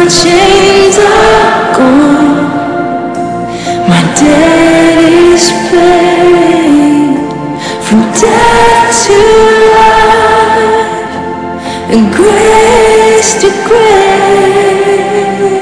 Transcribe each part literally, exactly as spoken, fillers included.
chains are gone. My debt is paid. From death to life and grace to grace.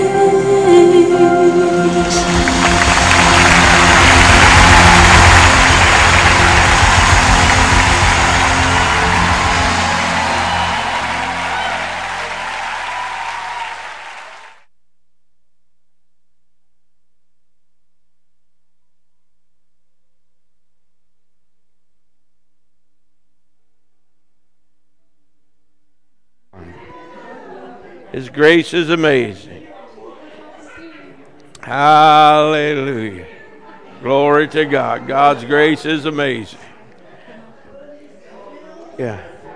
His grace is amazing. Hallelujah. Glory to God. God's grace is amazing. Yeah.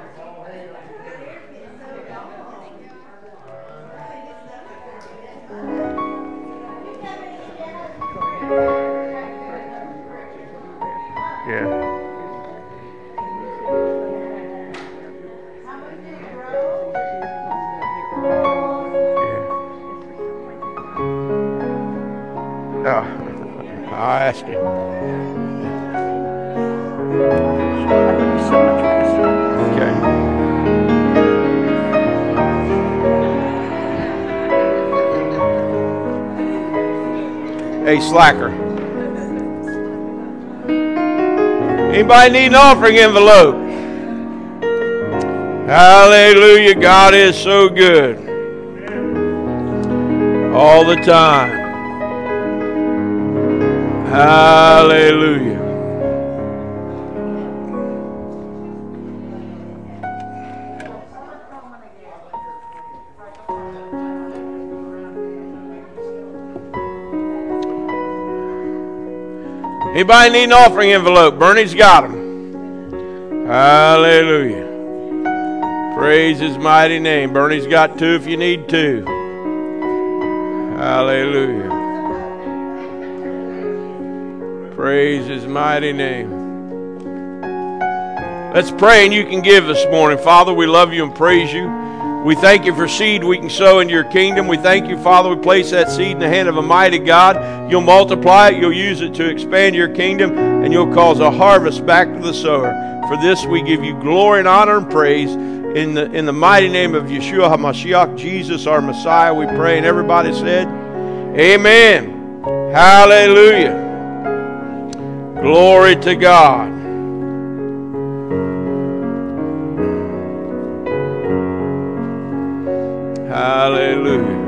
Yeah. No, I'll ask him. Okay. Hey, slacker. Anybody need an offering envelope? Hallelujah. God is so good. All the time. Hallelujah. Anybody need an offering envelope? Bernie's got them. Hallelujah. Praise his mighty name. Bernie's got two if you need two. Hallelujah. Praise his mighty name. Let's pray and you can give this morning. Father, we love you and praise you. We thank you for seed we can sow into your kingdom. We thank you, Father, we place that seed in the hand of a mighty God. You'll multiply it, you'll use it to expand your kingdom, and you'll cause a harvest back to the sower. For this we give you glory and honor and praise. In the, in the mighty name of Yeshua HaMashiach, Jesus our Messiah, we pray. And everybody said, amen. Hallelujah. Glory to God. Hallelujah.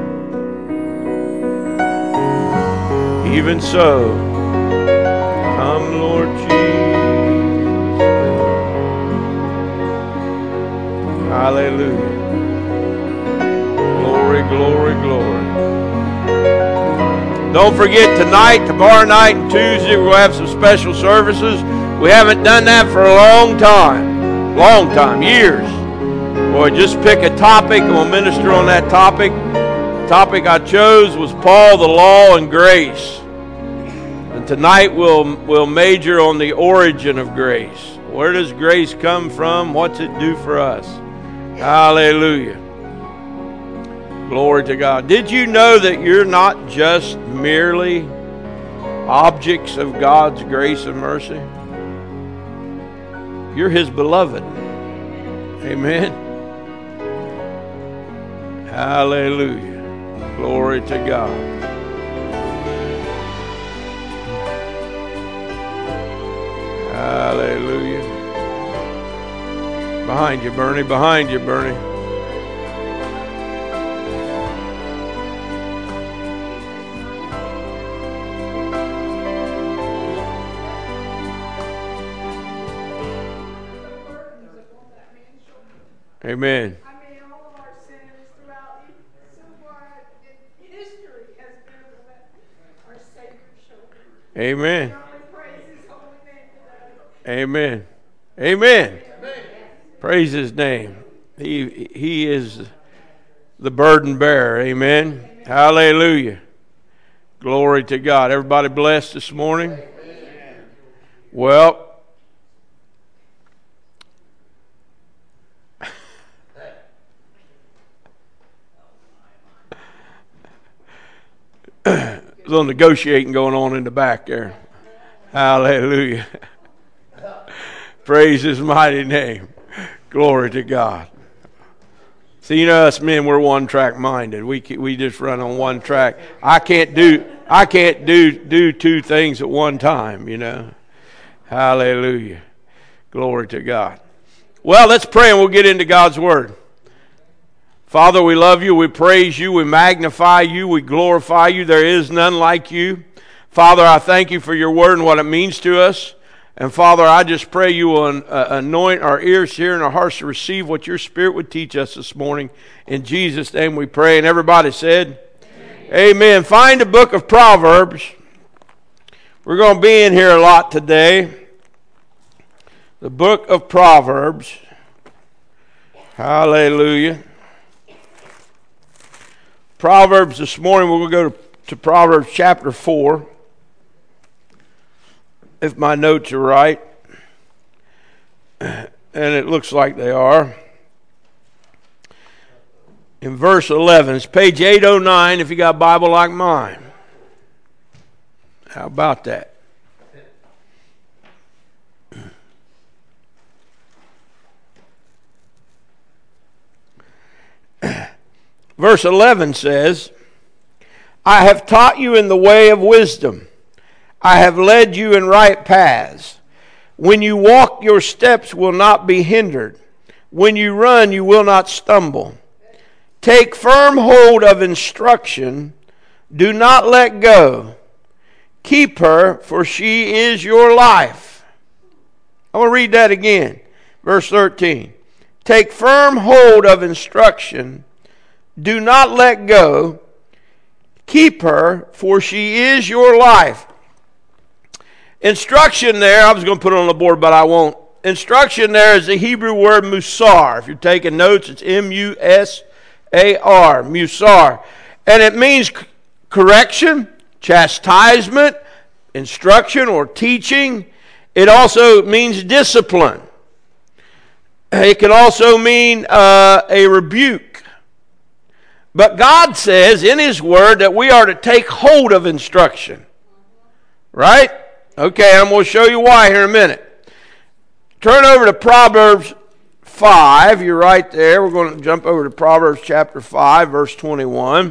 Even so, come Lord Jesus. Hallelujah. Glory, glory, glory. Don't forget tonight, tomorrow night, and Tuesday, we're going to have some special services. We haven't done that for a long time. Long time, years. Boy, just pick a topic and we'll minister on that topic. The topic I chose was Paul, the Law, and Grace. And tonight we'll, we'll major on the origin of grace. Where does grace come from? What's it do for us? Hallelujah. Glory to God. Did you know that you're not just merely objects of God's grace and mercy? You're his beloved. Amen. Hallelujah. Glory to God. Hallelujah. Behind you, Bernie. Behind you, Bernie. Amen. Amen. Amen. Amen. Praise his name. He he is the burden bearer. Amen. Hallelujah. Glory to God. Everybody blessed this morning? Well, A little negotiating going on in the back there. Hallelujah. Praise His mighty name. Glory to God. See, you know, us men, we're one-track minded. We we just run on one track. I can't do I can't do do two things at one time. You know. Hallelujah. Glory to God. Well, let's pray and we'll get into God's Word. Father, we love you, we praise you, we magnify you, we glorify you. There is none like you. Father, I thank you for your Word and what it means to us. And Father, I just pray you will uh, anoint our ears here and our hearts to receive what your Spirit would teach us this morning. In Jesus' name we pray. And everybody said, Amen. Amen. Find the book of Proverbs. We're going to be in here a lot today. The book of Proverbs. Hallelujah. Proverbs this morning, we're going to go to, to Proverbs chapter four. If my notes are right. And it looks like they are. In verse eleven, it's page eight oh nine if you got a Bible like mine. How about that? Verse eleven says, I have taught you in the way of wisdom. I have led you in right paths. When you walk, your steps will not be hindered. When you run, you will not stumble. Take firm hold of instruction. Do not let go. Keep her, for she is your life. I'm going to read that again. Verse thirteen. Take firm hold of instruction. Do not let go. Keep her, for she is your life. Instruction there, I was going to put it on the board, but I won't. Instruction there is the Hebrew word musar. If you're taking notes, it's M U S A R, musar. And it means correction, chastisement, instruction, or teaching. It also means discipline. It can also mean uh, a rebuke. But God says in His Word that we are to take hold of instruction. Right? Okay, I'm going to show you why here in a minute. Turn over to Proverbs five. You're right there. We're going to jump over to Proverbs chapter five, verse twenty-one.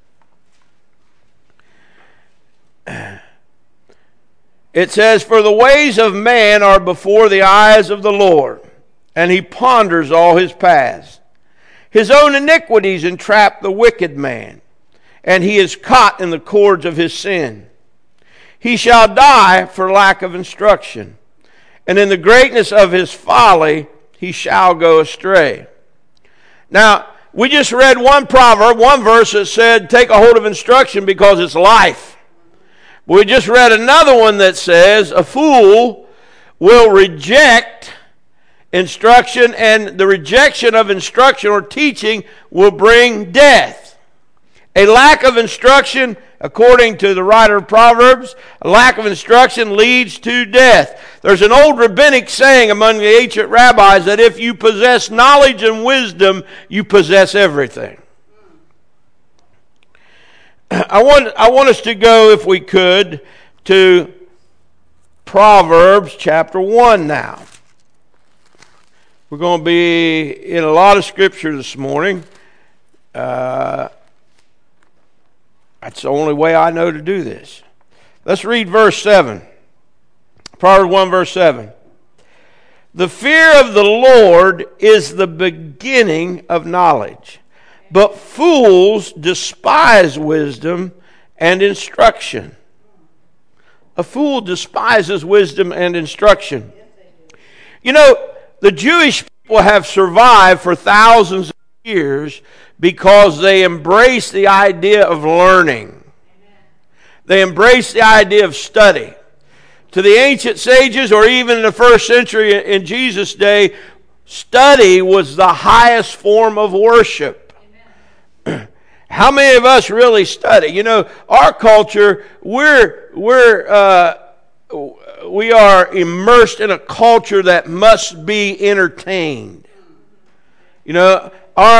It says, For the ways of man are before the eyes of the Lord, and He ponders all His paths. His own iniquities entrap the wicked man, and he is caught in the cords of his sin. He shall die for lack of instruction, and in the greatness of his folly he shall go astray. Now, we just read one proverb, one verse that said, take a hold of instruction because it's life. We just read another one that says, a fool will reject instruction, and the rejection of instruction or teaching will bring death. A lack of instruction, according to the writer of Proverbs, a lack of instruction leads to death. There's an old rabbinic saying among the ancient rabbis that if you possess knowledge and wisdom, you possess everything. I want, I want us to go, if we could, to Proverbs chapter one now. We're going to be in a lot of scripture this morning. Uh, that's the only way I know to do this. Let's read verse seven. Proverbs one, verse seven. The fear of the Lord is the beginning of knowledge, but fools despise wisdom and instruction. A fool despises wisdom and instruction. You know, the Jewish people have survived for thousands of years because they embrace the idea of learning. They embrace the idea of study. To the ancient sages, or even in the first century in Jesus' day, study was the highest form of worship. How many of us really study? You know, our culture, we're we're uh, we are immersed in a culture that must be entertained. You know, our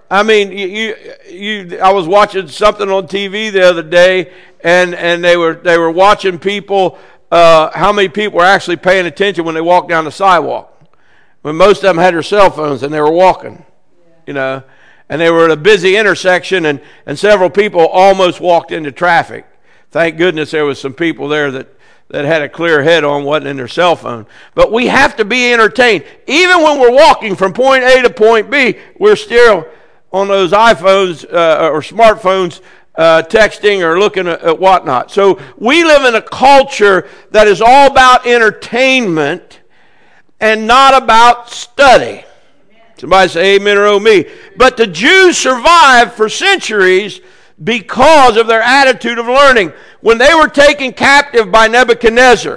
I mean, you, you, you, I was watching something on T V the other day, and, and they were they were watching people, uh, how many people were actually paying attention when they walked down the sidewalk. When most of them had their cell phones and they were walking, you know, and they were at a busy intersection, and, and several people almost walked into traffic. Thank goodness there was some people there that, that had a clear head on, wasn't in their cell phone. But we have to be entertained. Even when we're walking from point A to point B, we're still on those iPhones uh, or smartphones uh, texting or looking at, at whatnot. So we live in a culture that is all about entertainment and not about study. Somebody say amen or oh me. But the Jews survived for centuries because of their attitude of learning. When they were taken captive by Nebuchadnezzar,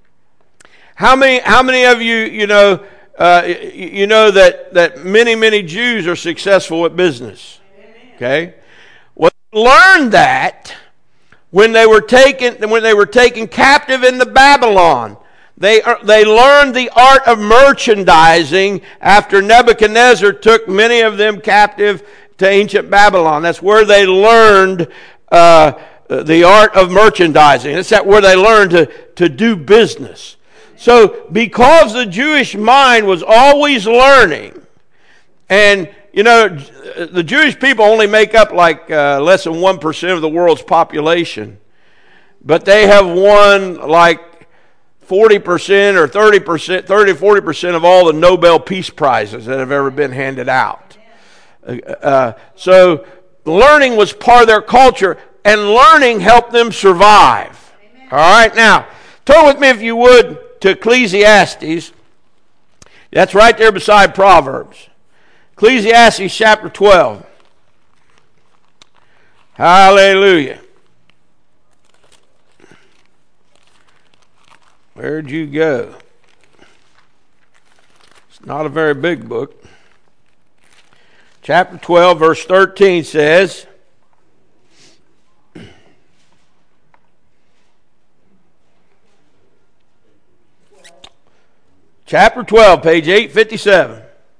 how many how many of you you know uh, you know that that many many Jews are successful at business? Okay, well, they learned that when they were taken when they were taken captive into Babylon. They they learned the art of merchandising after Nebuchadnezzar took many of them captive to ancient Babylon. That's where they learned uh, the art of merchandising. It's that where they learned to, to do business. So because the Jewish mind was always learning, and you know, the Jewish people only make up like uh, less than one percent of the world's population, but they have won like forty percent or thirty percent, thirty to forty percent of all the Nobel Peace Prizes that have ever been handed out. Uh, so learning was part of their culture, and learning helped them survive. Amen. All right, now, turn with me, if you would, to Ecclesiastes. That's right there beside Proverbs. Ecclesiastes chapter twelve. Hallelujah. Where'd you go? It's not a very big book. Chapter twelve, verse thirteen says, chapter twelve, page eight fifty-seven.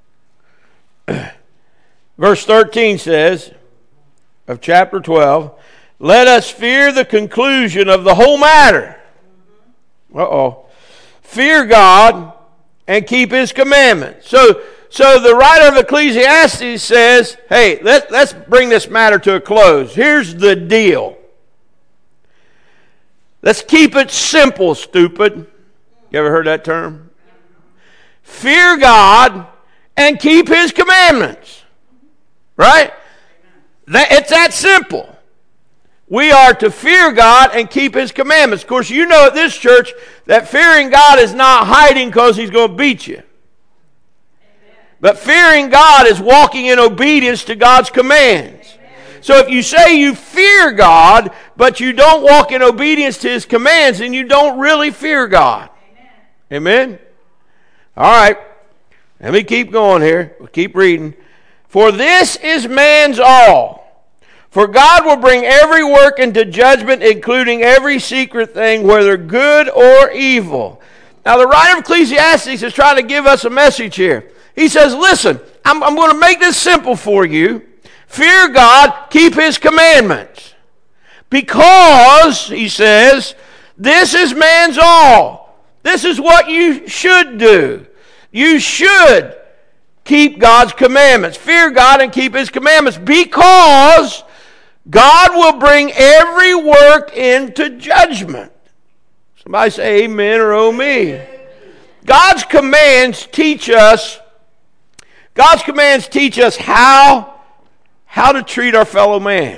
Verse thirteen says, of chapter twelve, let us fear the conclusion of the whole matter. Uh-oh. Fear God and keep His commandments. So, so the writer of Ecclesiastes says, hey, let, let's bring this matter to a close. Here's the deal. Let's keep it simple, stupid. You ever heard that term? Fear God and keep His commandments. Right? That, it's that simple. We are to fear God and keep His commandments. Of course, you know at this church that fearing God is not hiding because He's going to beat you. But fearing God is walking in obedience to God's commands. So if you say you fear God, but you don't walk in obedience to His commands, then you don't really fear God. Amen? Amen? All right. Let me keep going here. We'll keep reading. For this is man's all. For God will bring every work into judgment, including every secret thing, whether good or evil. Now, the writer of Ecclesiastes is trying to give us a message here. He says, listen, I'm, I'm going to make this simple for you. Fear God, keep His commandments. Because, he says, this is man's all. This is what you should do. You should keep God's commandments. Fear God and keep His commandments, because God will bring every work into judgment. Somebody say amen or oh me. God's commands teach us, God's commands teach us how, how to treat our fellow man.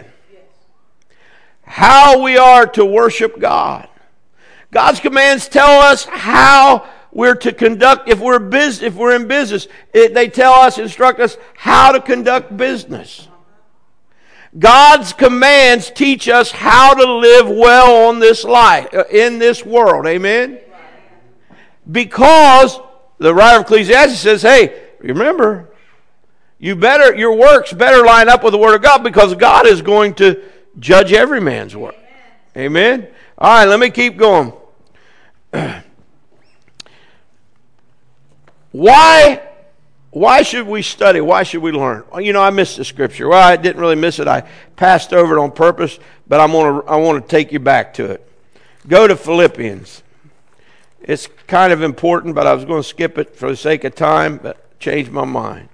How we are to worship God. God's commands tell us how we're to conduct, if we're business, if we're in business, it, they tell us, instruct us how to conduct business. God's commands teach us how to live well on this life, in this world. Amen? Because the writer of Ecclesiastes says, hey, remember, you better, your works better line up with the Word of God, because God is going to judge every man's work. Amen? Amen? All right, let me keep going. Why, why should we study? Why should we learn? Well, you know, I missed the scripture. Well, I didn't really miss it. I passed over it on purpose, but I'm gonna, I want to take you back to it. Go to Philippians. It's kind of important, but I was going to skip it for the sake of time, but changed my mind.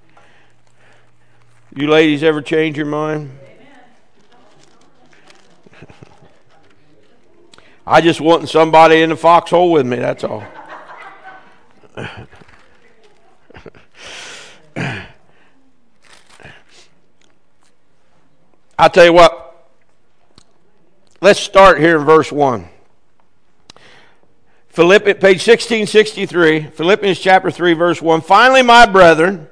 You ladies ever change your mind? I just want somebody in the foxhole with me, that's all. I'll tell you what. Let's start here in verse one. Philippians, page sixteen sixty-three, Philippians chapter three, verse one. Finally, my brethren,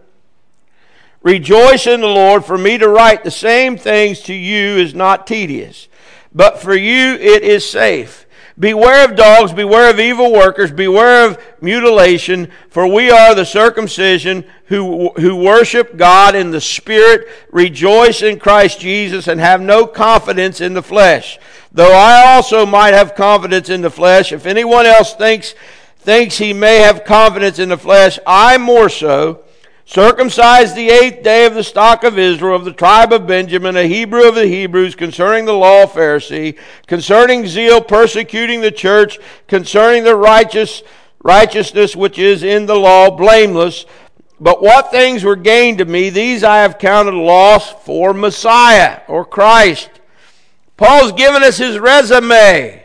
rejoice in the Lord. For me to write the same things to you is not tedious, but for you it is safe. Beware of dogs, beware of evil workers, beware of mutilation, for we are the circumcision who, who worship God in the Spirit, rejoice in Christ Jesus, and have no confidence in the flesh. Though I also might have confidence in the flesh, if anyone else thinks, thinks he may have confidence in the flesh, I more so. Circumcised the eighth day of the stock of Israel, of the tribe of Benjamin, a Hebrew of the Hebrews, concerning the law, a Pharisee, concerning zeal, persecuting the church, concerning the righteous righteousness which is in the law, blameless. But what things were gained to me, these I have counted loss for Messiah, or Christ. Paul's given us his resume.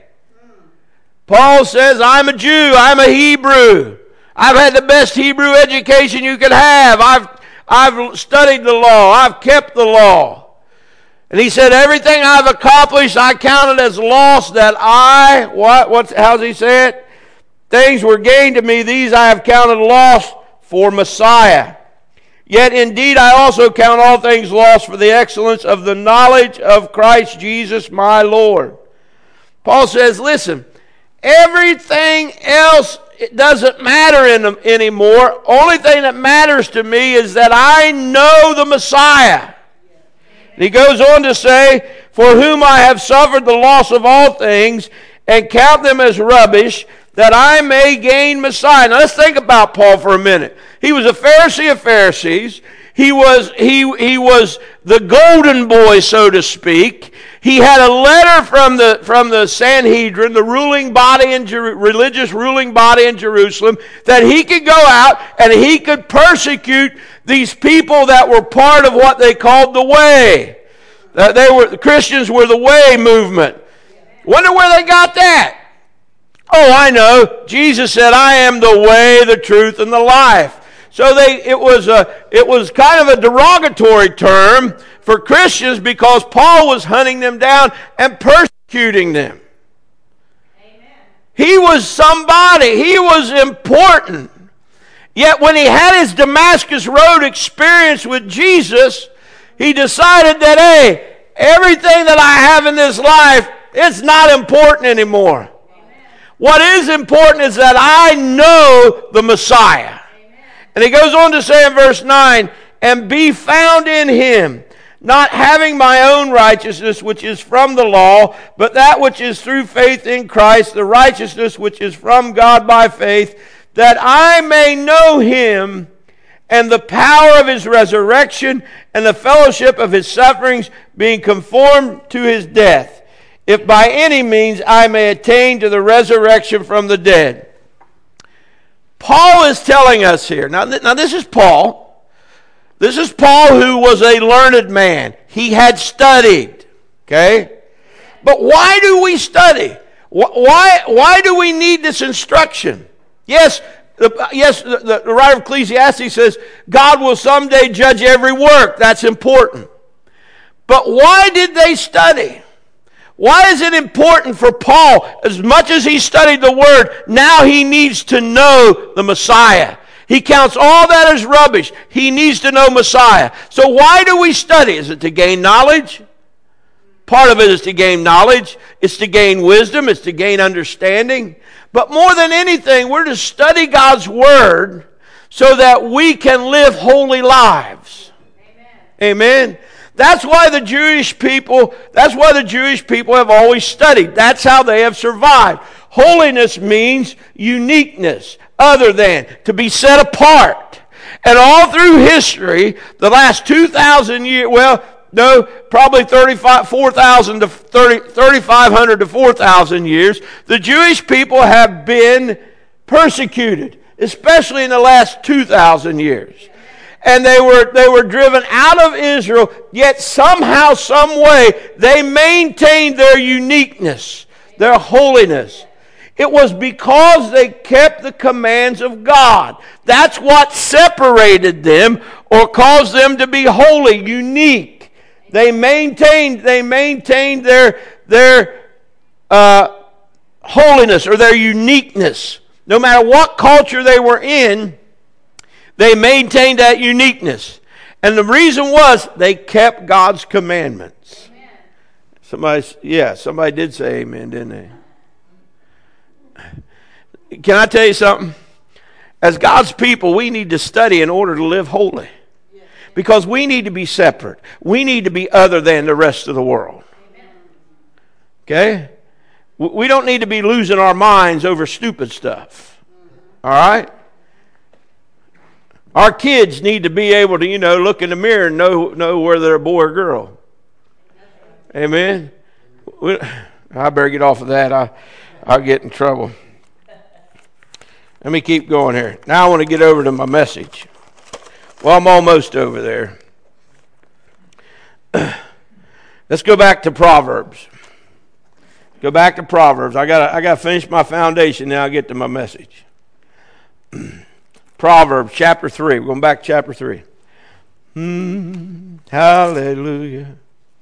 Paul says, I'm a Jew, I'm a Hebrew. I've had the best Hebrew education you could have. I've, I've studied the law. I've kept the law. And he said, everything I've accomplished, I counted as loss that I, what, what's, how's he say it? Things were gained to me, these I have counted loss for Messiah. Yet indeed I also count all things lost for the excellence of the knowledge of Christ Jesus my Lord. Paul says, listen, everything else, it doesn't matter in, anymore. Only thing that matters to me is that I know the Messiah. And he goes on to say, for whom I have suffered the loss of all things, and count them as rubbish, that I may gain Messiah. Now let's think about Paul for a minute. He was a Pharisee of Pharisees. He was, he, he was the golden boy, so to speak. He had a letter from the, from the Sanhedrin, the ruling body in Jer- religious ruling body in Jerusalem, that he could go out and he could persecute these people that were part of what they called the Way. That they were, the Christians were the Way movement. Wonder where they got that. Oh, I know. Jesus said, I am the way, the truth, and the life. So they, it was a, it was kind of a derogatory term for Christians because Paul was hunting them down and persecuting them. Amen. He was somebody. He was important. Yet when he had his Damascus Road experience with Jesus, he decided that, hey, everything that I have in this life, it's not important anymore. Amen. What is important is that I know the Messiah. And he goes on to say in verse nine, and be found in him, not having my own righteousness which is from the law, but that which is through faith in Christ, the righteousness which is from God by faith, that I may know him and the power of his resurrection and the fellowship of his sufferings, being conformed to his death, if by any means I may attain to the resurrection from the dead. Paul is telling us here, now, now this is Paul. This is Paul who was a learned man. He had studied, okay? But why do we study? Why, why do we need this instruction? Yes, the, yes. The, the writer of Ecclesiastes says, God will someday judge every work. That's important. But why did they study? Why is it important for Paul, as much as he studied the Word, now he needs to know the Messiah? He counts all that as rubbish. He needs to know Messiah. So why do we study? Is it to gain knowledge? Part of it is to gain knowledge. It's to gain wisdom. It's to gain understanding. But more than anything, we're to study God's Word so that we can live holy lives. Amen. Amen. That's why the Jewish people, that's why the Jewish people have always studied. That's how they have survived. Holiness means uniqueness, other than, to be set apart. And all through history, the last two thousand years, well, no, probably thirty-five, four thousand to thirty, thirty-five hundred to four thousand years, the Jewish people have been persecuted, especially in the last two thousand years. And they were they were driven out of Israel, yet somehow, some way, they maintained their uniqueness, their holiness. It was because they kept the commands of God. That's what separated them or caused them to be holy, unique. They maintained they maintained their their uh, holiness or their uniqueness. No matter what culture they were in, they maintained that uniqueness. And the reason was they kept God's commandments. Amen. Somebody, yeah, somebody did say amen, didn't they? Can I tell you something? As God's people, we need to study in order to live holy. Because we need to be separate. We need to be other than the rest of the world. Okay? We don't need to be losing our minds over stupid stuff. All right? Our kids need to be able to, you know, look in the mirror and know, know whether they're a boy or girl. Amen? I better get off of that. I, I'll get in trouble. Let me keep going here. Now I want to get over to my message. Well, I'm almost over there. Let's go back to Proverbs. Go back to Proverbs. I got I got to finish my foundation. Now I get to my message. Proverbs chapter three. We're going back to chapter three. Hmm, hallelujah.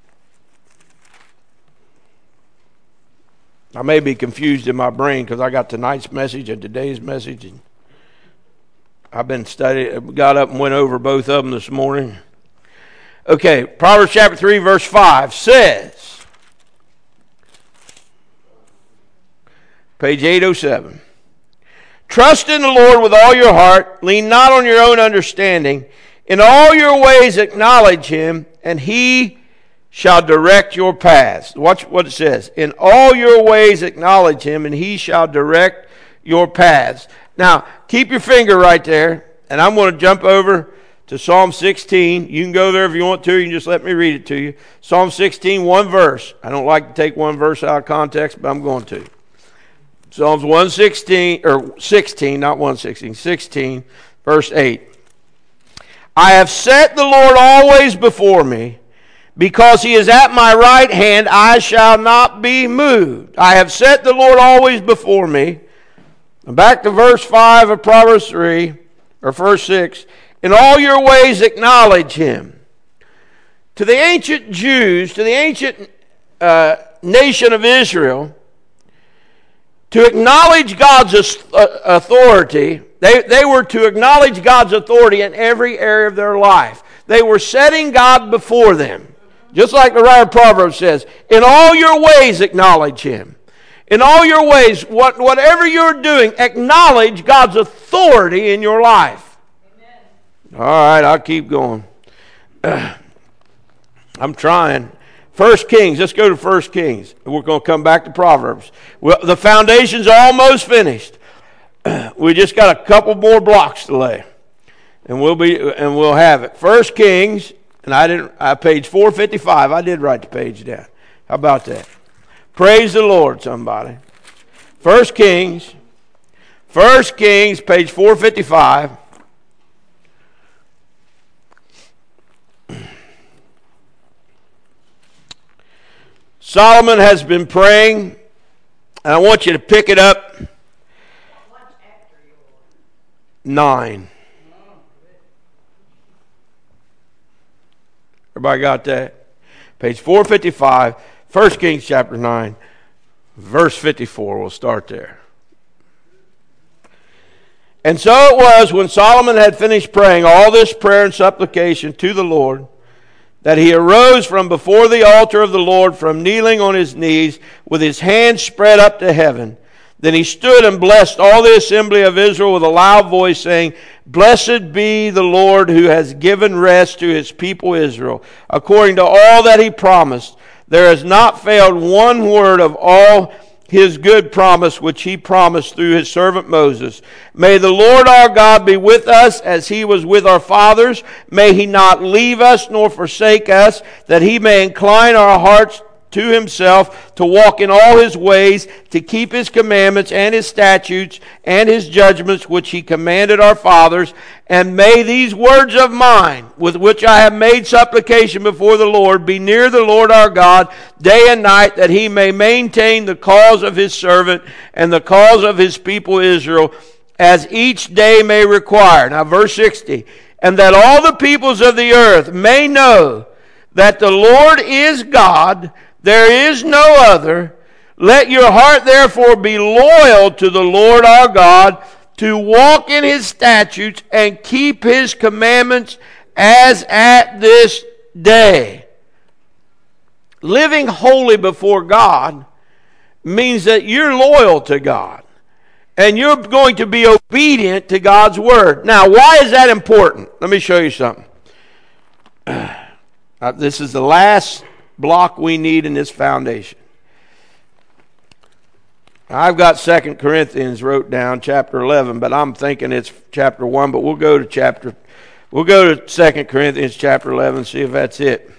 I may be confused in my brain because I got tonight's message and today's message, and I've been studying, got up and went over both of them this morning. Okay, Proverbs chapter three, verse five says, page eight oh seven, trust in the Lord with all your heart, lean not on your own understanding, in all your ways acknowledge him, and he shall direct your paths. Watch what it says. In all your ways acknowledge him, and he shall direct your paths. Now, keep your finger right there, and I'm going to jump over to Psalm sixteen. You can go there if you want to. You can just let me read it to you. Psalm sixteen, one verse. I don't like to take one verse out of context, but I'm going to. Psalms one sixteen, or sixteen, not one sixteen, sixteen, verse eight. I have set the Lord always before me. Because he is at my right hand, I shall not be moved. I have set the Lord always before me. And back to verse five of Proverbs three, or verse six. In all your ways acknowledge him. To the ancient Jews, to the ancient uh, nation of Israel, to acknowledge God's authority, they, they were to acknowledge God's authority in every area of their life. They were setting God before them. Just like the writer of Proverbs says, in all your ways acknowledge him. In all your ways, what, whatever you're doing, acknowledge God's authority in your life. Amen. All right, I'll keep going. Uh, I'm trying. First Kings, let's go to First Kings. We're going to come back to Proverbs. Well, the foundation's almost finished. Uh, we just got a couple more blocks to lay. And we'll be and we'll have it. First Kings. And I didn't, I, page four fifty-five, I did write the page down. How about that? Praise the Lord, somebody. First Kings, First Kings, page four fifty-five. Solomon has been praying, and I want you to pick it up. Nine. Everybody got that? Page four fifty-five, First Kings chapter nine, verse fifty-four. We'll start there. And so it was when Solomon had finished praying all this prayer and supplication to the Lord, that he arose from before the altar of the Lord, from kneeling on his knees, with his hands spread up to heaven. Then he stood and blessed all the assembly of Israel with a loud voice, saying, Blessed be the Lord who has given rest to his people Israel, according to all that he promised. There has not failed one word of all his good promise which he promised through his servant Moses. May the Lord our God be with us as he was with our fathers. May he not leave us nor forsake us, that he may incline our hearts to himself, to walk in all his ways, to keep his commandments and his statutes and his judgments which he commanded our fathers. And may these words of mine, with which I have made supplication before the Lord, be near the Lord our God day and night, that he may maintain the cause of his servant and the cause of his people Israel, as each day may require. Now verse sixty, and that all the peoples of the earth may know that the Lord is God, there is no other. Let your heart therefore be loyal to the Lord our God, to walk in his statutes and keep his commandments as at this day. Living holy before God means that you're loyal to God and you're going to be obedient to God's word. Now, why is that important? Let me show you something. Uh, this is the last block we need in this foundation. I've got Second Corinthians wrote down, chapter eleven, but I'm thinking it's chapter one, but we'll go to chapter, we'll go to Second Corinthians chapter eleven, see if that's it.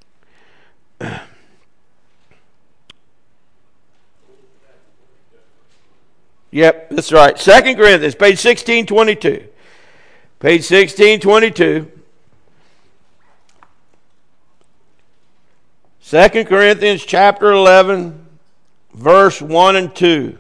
Yep, that's right. Second Corinthians, page sixteen twenty-two. Page sixteen twenty-two. Second Corinthians chapter eleven, verse one and two.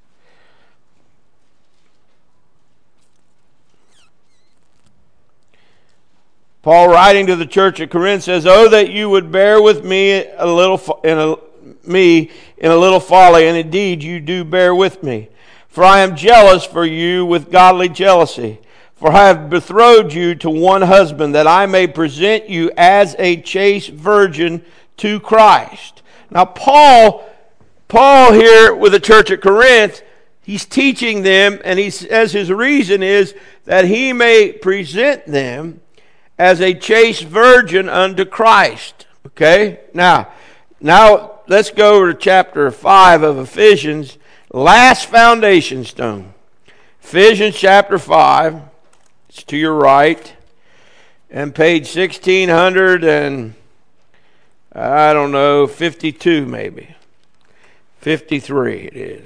Paul, writing to the church at Corinth, says, "Oh, that you would bear with me a little in a, me in a little folly, and indeed you do bear with me. For I am jealous for you with godly jealousy. For I have betrothed you to one husband, that I may present you as a chaste virgin to Christ." Now, Paul, Paul here with the church at Corinth, he's teaching them, and he says his reason is that he may present them as a chaste virgin unto Christ. Okay? Now, now let's go to chapter five of Ephesians, last foundation stone. Ephesians chapter five, it's to your right, and page sixteen hundred and I don't know, fifty-two maybe. fifty-three it is.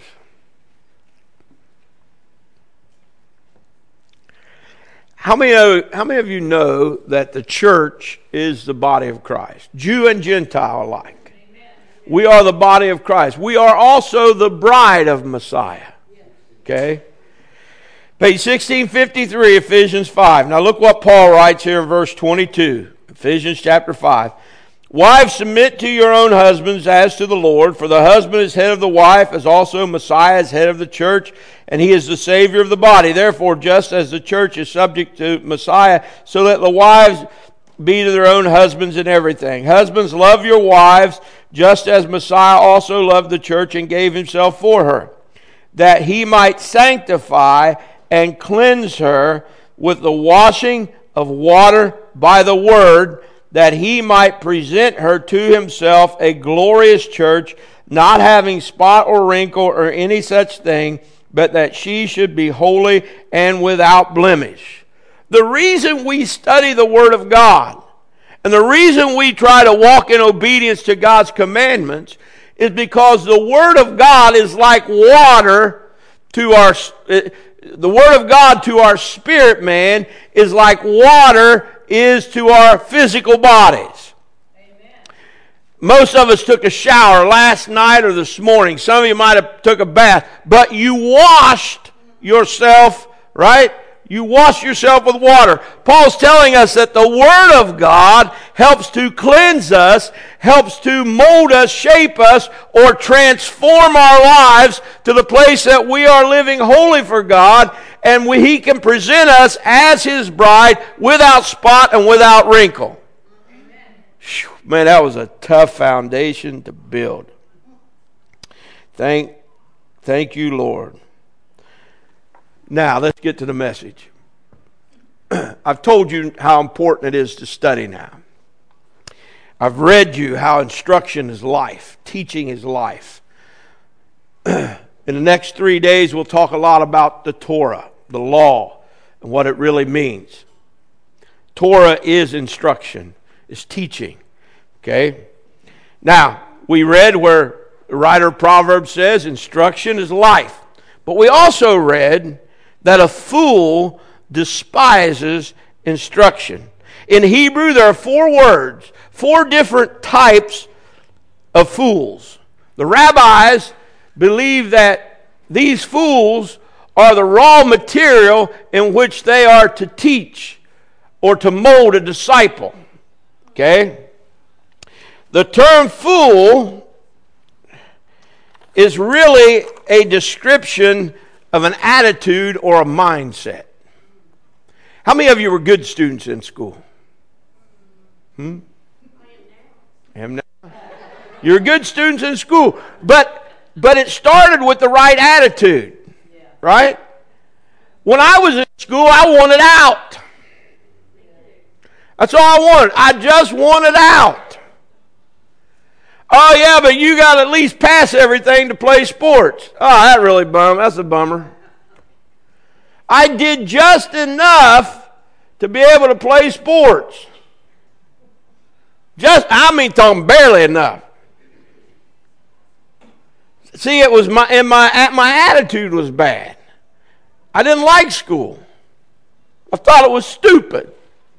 How many, of, how many of you know that the church is the body of Christ? Jew and Gentile alike. Amen. We are the body of Christ. We are also the bride of Messiah. Okay? Page sixteen fifty-three, Ephesians five. Now look what Paul writes here in verse twenty-two. Ephesians chapter five. Wives, submit to your own husbands as to the Lord, for the husband is head of the wife, as also Messiah is head of the church, and he is the Savior of the body. Therefore, just as the church is subject to Messiah, so let the wives be to their own husbands in everything. Husbands, love your wives, just as Messiah also loved the church and gave himself for her, that he might sanctify and cleanse her with the washing of water by the word, that he might present her to himself a glorious church, not having spot or wrinkle or any such thing, but that she should be holy and without blemish. The reason we study the Word of God, and the reason we try to walk in obedience to God's commandments, is because the Word of God is like water to our... The Word of God to our spirit man is like water is to our physical bodies. Amen. Most of us took a shower last night or this morning. Some of you might have took a bath, but you washed yourself, right? You wash yourself with water. Paul's telling us that the Word of God helps to cleanse us, helps to mold us, shape us, or transform our lives to the place that we are living holy for God, and we, He can present us as His bride without spot and without wrinkle. Amen. Whew, man, that was a tough foundation to build. Thank, thank you, Lord. Now, let's get to the message. I've told you how important it is to study now. I've read you how instruction is life, teaching is life. in the next three days, we'll talk a lot about the Torah, the law, and what it really means. Torah is instruction, is teaching. Okay? Now, we read where the writer of Proverbs says instruction is life. But we also read that a fool despises instruction. In Hebrew, there are four words, four different types of fools. The rabbis believe that these fools are the raw material in which they are to teach or to mold a disciple. Okay? The term fool is really a description of an attitude or a mindset. How many of you were good students in school? Hmm? I am now. You're good students in school, but but it started with the right attitude, right? When I was in school, I wanted out. That's all I wanted. I just wanted out. Oh yeah, but you got to at least pass everything to play sports. Oh, that really bum. That's a bummer. I did just enough to be able to play sports. Just, I mean, talking barely enough. See, it was my, and my, my attitude was bad. I didn't like school. I thought it was stupid.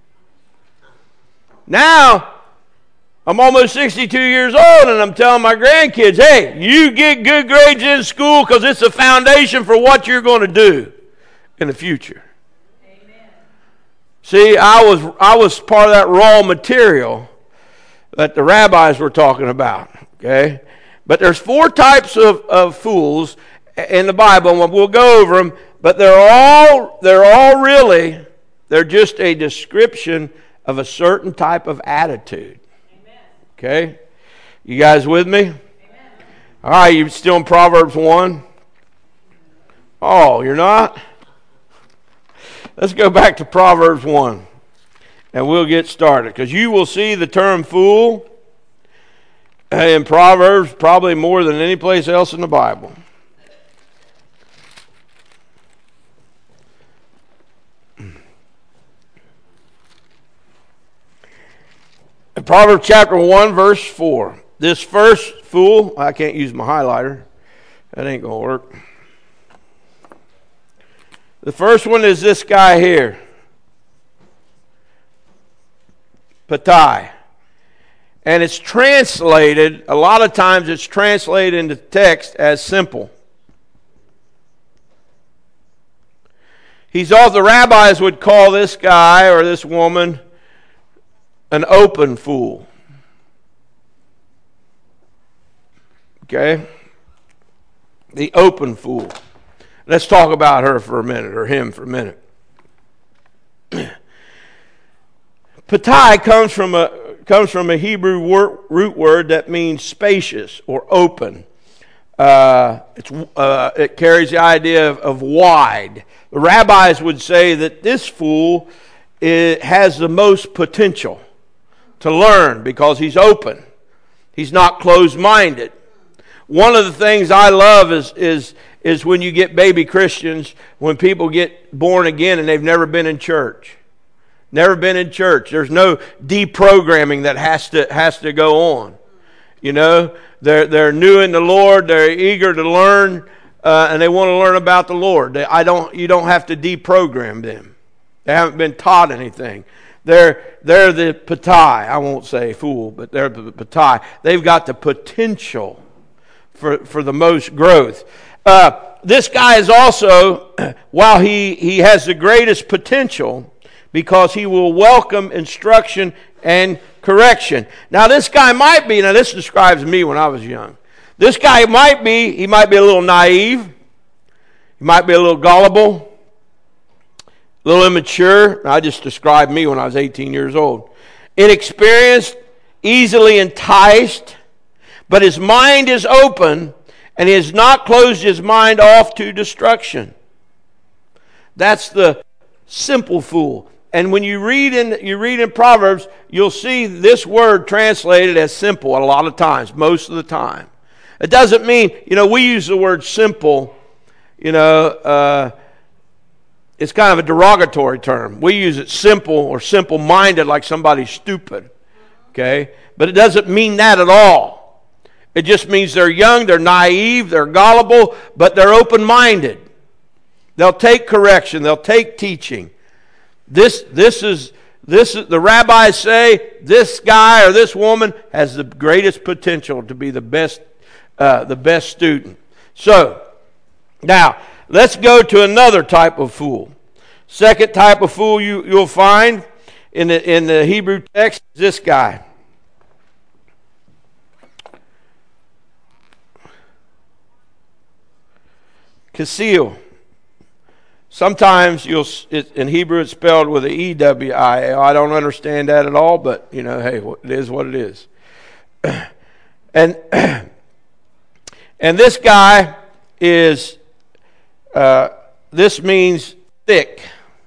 Now, I'm almost sixty-two years old, and I'm telling my grandkids, hey, you get good grades in school because it's a foundation for what you're going to do in the future. Amen. See, I was I was part of that raw material that the rabbis were talking about. Okay, but there's four types of, of fools in the Bible, and we'll go over them. But they're all they're all really they're just a description of a certain type of attitude. Amen. Okay, you guys with me? Amen. All right, you still in Proverbs one? Oh, you're not? Let's go back to Proverbs one, and we'll get started, because you will see the term fool in Proverbs probably more than any place else in the Bible. In Proverbs chapter one, verse four, this first fool, I can't use my highlighter. That ain't going to work. The first one is this guy here. Patai. And it's translated, a lot of times it's translated into text as simple. He's all the rabbis would call this guy or this woman an open fool. Okay? The open fool. Let's talk about her for a minute, or him for a minute. Patai comes from a comes from a Hebrew word, root word that means spacious or open. Uh, it's, uh, it carries the idea of, of wide. The rabbis would say that this fool is, has the most potential to learn because he's open. He's not closed-minded. One of the things I love is is is when you get baby Christians, when people get born again and they've never been in church. Never been in church. There's no deprogramming that has to has to go on. You know, they're they're new in the Lord. They're eager to learn, uh, and they want to learn about the Lord. They, I don't. You don't have to deprogram them. They haven't been taught anything. They're they're the patai. I won't say fool, but they're the patai. They've got the potential for for the most growth. Uh, this guy is also, while he he has the greatest potential, because he will welcome instruction and correction. Now this guy might be, now this describes me when I was young. This guy might be, he might be a little naive. He might be a little gullible. A little immature. I just described me when I was eighteen years old. Inexperienced, easily enticed, but his mind is open and he has not closed his mind off to destruction. That's the simple fool. And when you read in you read in Proverbs, you'll see this word translated as simple a lot of times, most of the time. It doesn't mean, you know, we use the word simple, you know, uh, it's kind of a derogatory term. We use it simple or simple-minded, like somebody's stupid, okay? But it doesn't mean that at all. It just means they're young, they're naive, they're gullible, but they're open-minded. They'll take correction, they'll take teaching. This, this is, this is, the rabbis say this guy or this woman has the greatest potential to be the best, uh, the best student. So, now, let's go to another type of fool. Second type of fool you, you'll find in the, in the Hebrew text is this guy. Kasil. Sometimes you'll it, in Hebrew it's spelled with an E W I L. I don't understand that at all, but you know, hey, it is what it is. And and this guy is uh, this means thick.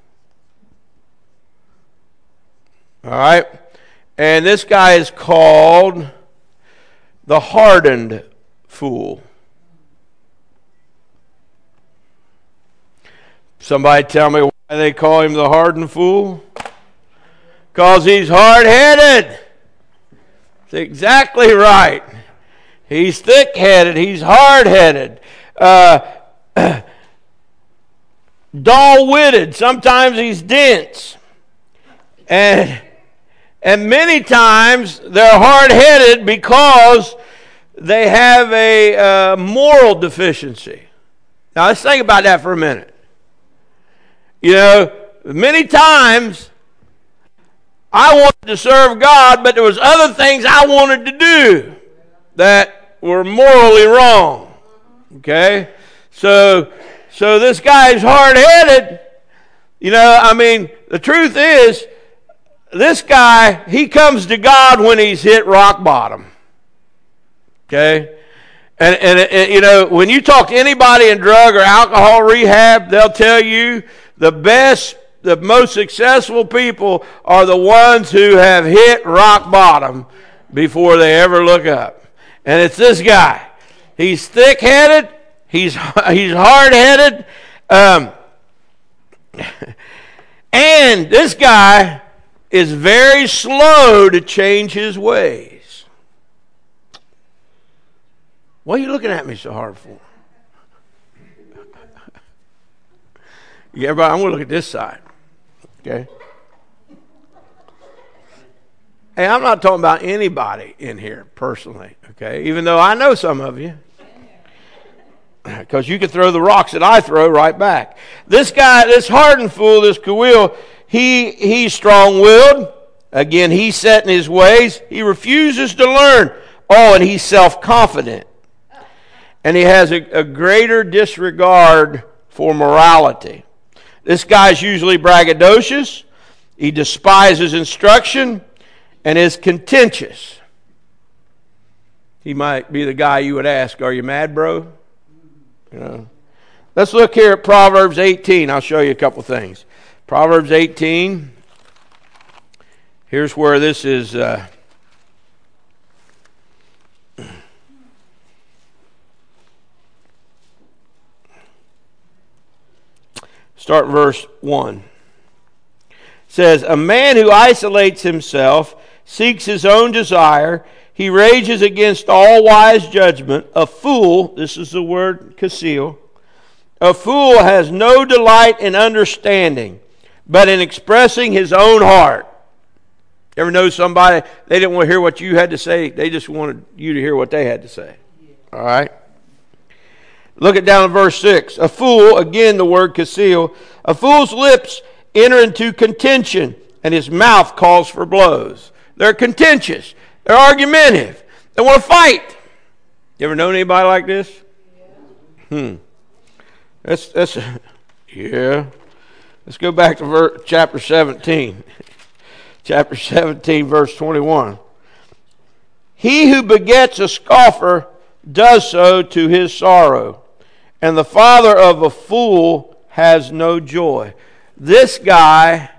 All right, and this guy is called the hardened fool. Somebody tell me why they call him the hardened fool? Because he's hard-headed. That's exactly right. He's thick-headed. He's hard-headed. Uh, dull-witted. Sometimes he's dense. And, and many times they're hard-headed because they have a uh, moral deficiency. Now let's think about that for a minute. You know, many times I wanted to serve God, but there was other things I wanted to do that were morally wrong. Okay? So, so this guy's hard-headed. You know, I mean, the truth is, this guy, he comes to God when he's hit rock bottom. Okay? And, and, and you know, when you talk to anybody in drug or alcohol rehab, they'll tell you the best, the most successful people are the ones who have hit rock bottom before they ever look up. And it's this guy. He's thick-headed. He's he's hard-headed. Um, and this guy is very slow to change his ways. What are you looking at me so hard for? Yeah, everybody, I'm going to look at this side. Okay? Hey, I'm not talking about anybody in here personally, okay? Even though I know some of you. Because you can throw the rocks that I throw right back. This guy, this hardened fool, this Kawil, he, he's strong-willed. Again, he's set in his ways. He refuses to learn. Oh, and he's self-confident. And he has a, a greater disregard for morality. This guy's usually braggadocious. He despises instruction and is contentious. He might be the guy you would ask, "Are you mad, bro?" You know. Let's look here at Proverbs eighteen. I'll show you a couple things. Proverbs eighteen. Here's where this is. Uh, Start verse one. It says, "A man who isolates himself seeks his own desire. He rages against all wise judgment. A fool," this is the word kasil, "a fool has no delight in understanding, but in expressing his own heart." Ever know somebody, they didn't want to hear what you had to say. They just wanted you to hear what they had to say. All right? Look at down in verse six. "A fool," again the word kasil, "a fool's lips enter into contention, and his mouth calls for blows." They're contentious. They're argumentative. They want to fight. You ever known anybody like this? Hmm. That's, that's, yeah. Let's go back to ver- chapter seventeen. Chapter seventeen, verse twenty-one. "He who begets a scoffer does so to his sorrow, and the father of a fool has no joy." This guy,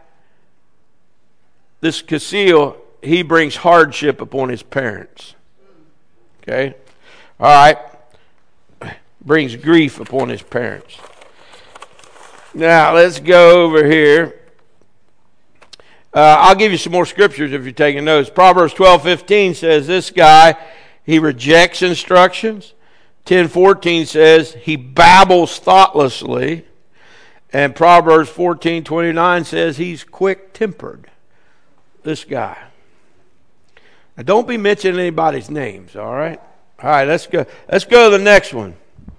this kasil, he brings hardship upon his parents. Okay? All right. Brings grief upon his parents. Now, let's go over here. Uh, I'll give you some more scriptures if you're taking notes. Proverbs twelve fifteen says this guy, he rejects instructions. ten fourteen says he babbles thoughtlessly. And Proverbs fourteen twenty-nine says he's quick-tempered. This guy. Now, don't be mentioning anybody's names, all right? All right, let's go. Let's go to the next one.